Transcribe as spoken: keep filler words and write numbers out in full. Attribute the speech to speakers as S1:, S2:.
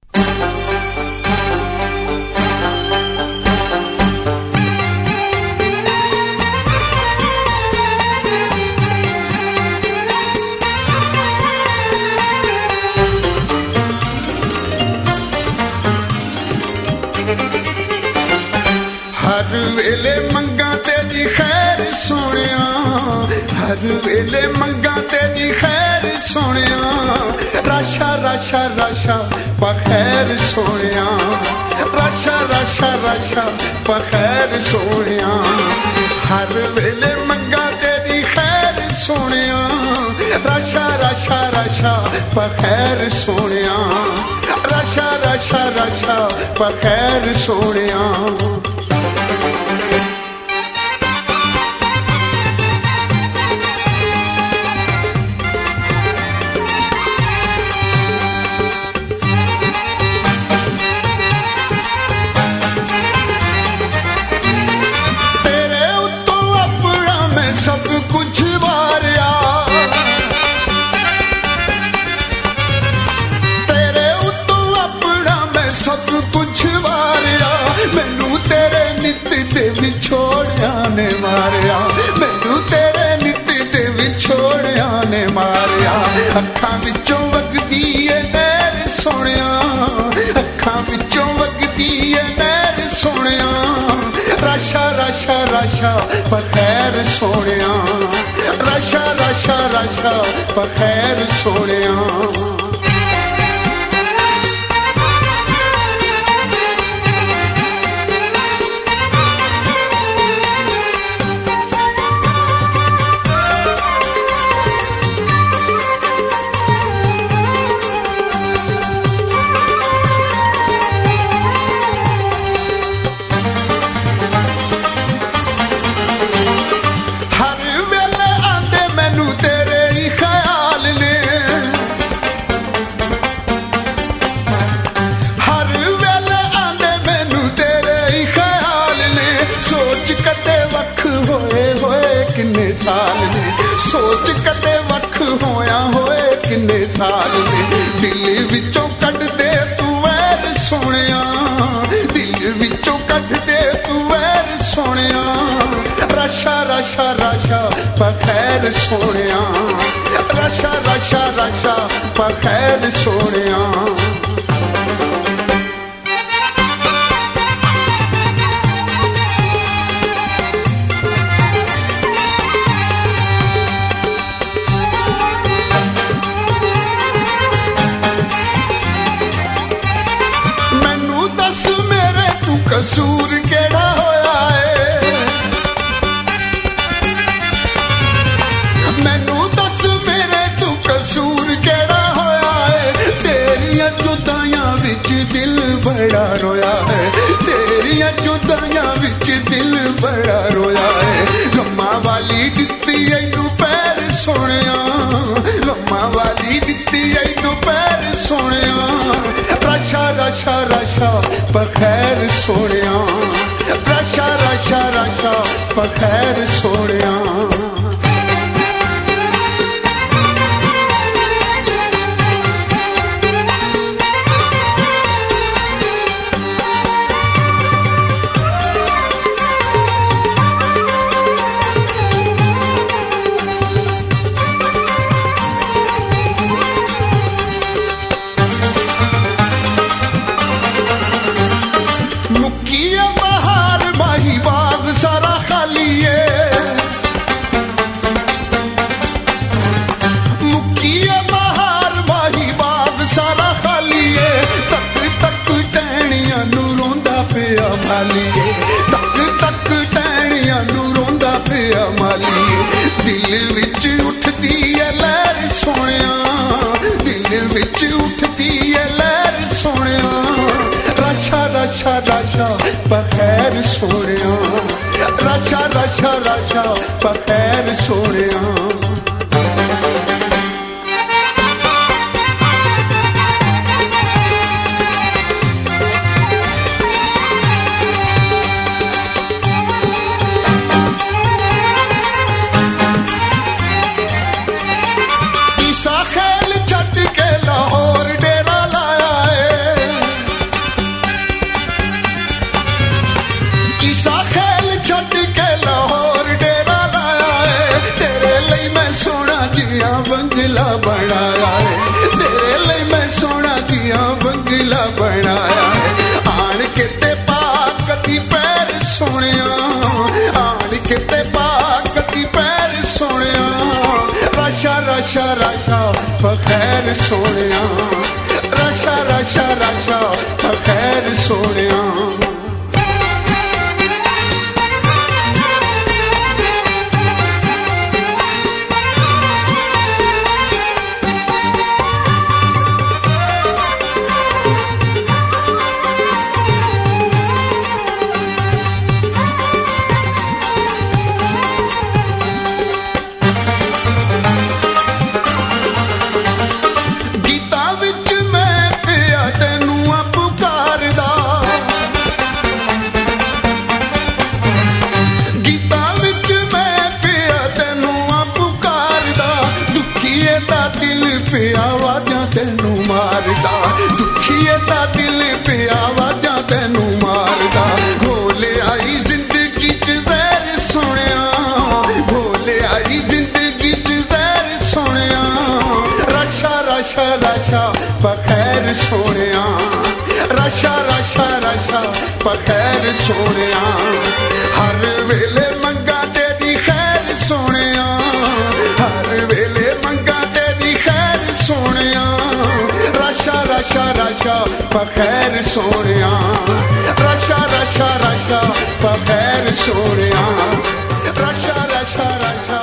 S1: हर वेले मंगा तेरी खैर सोनिया, हर वेले मंगा तेरी खैर सोनिया, राशा राशा राशा पखैर सोनिया, राशा राशा राशा पखैर सोनिया। हर वेले मंगा तेरी खैर सोनिया, राशा राशा राशा पखैर सोनिया, राशा राशा राशा पखैर सोनिया। सब कुछ वारिया तेरे उत्तों अपना मैं सब कुछ वारिया, मैनू तेरे नित दे विछोड़िया ने मारिया, मैनू तेरे नित दे विछोड़िया ने मारिया। अखां विचों वगदी ए नहर सोनिया, अखां विचों वगदी ए नहर सोनिया, राशा राशा राशा पखैर सोनिया, राशा राशा राशा पखैर सोनिया। किन्ने साल ने सोच कदे वख होया होए, किन्ने साल ने दिल विचों कट दे तू वैर सोनिया, दिल विचों कट दे तू वैर सोनिया, राशा राशा राशा पखैर सोनिया, राशा राशा राशा पखैर सोनिया। कसूर केड़ा होया है, मैनू दस मेरे तू कसूर केड़ा होया है, तेरिया जुदाइयां विच दिल बड़ा रोया है, तेरिया जुदाइयां विच दिल बड़ा रोया है। लम्मा वाली दित्ती ऐनू पैर सोनिया, लम्मा वाली दित्ती ऐनू पैर सोनिया, राशा राशा राशा पखैर सोनिया, राशा राशा राशा पखैर सोनिया। तक तक टहनिया नू रोंदा पिया मालिए, दिल विच उठदी है लहर सोनिया, दिल विच उठदी है लहर सोनिया, राशा राशा राशा पखैर सोनिया, राशा राशा राशा पखैर सोनिया। खेल छट के लाहौर डेरा लाया है, बंगला बनाया है आन के ते पाक दी पैर सोनिया आन के ते पाक दी पैर सोनिया रशा रशा रशा बखैर सोनिया रशा रशा रशा बखैर सोनिया तेनू मारदा दुखिए दा दिल पे आवाजा तेनू मारदा भोले आई जिंदगी च ज़हर सोनिया भोले आई जिंदगी च ज़हर सोनिया रशा रशा रशा बखैर सोनिया रशा रशा रशा बखैर सोनिया हर वेले मंगा तेरी खैर सोनिया हर वेले मंगा तेरी खैर सोनिया रशा रशा रशा बखैर सोनिया रशा रशा रशा बखैर सोनिया रशा रशा रशा